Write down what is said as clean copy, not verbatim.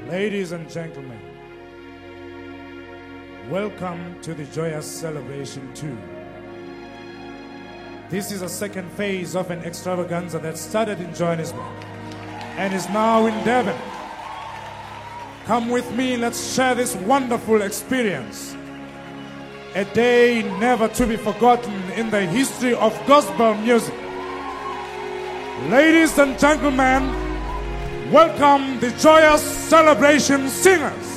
Ladies and gentlemen, welcome to the Joyous Celebration 2. This is a second phase of an extravaganza that started in Johannesburg and is now in Devon. Come with me, let's share this wonderful experience. A day never to be forgotten in the history of gospel music. Ladies and gentlemen, welcome the Joyous Celebration Singers.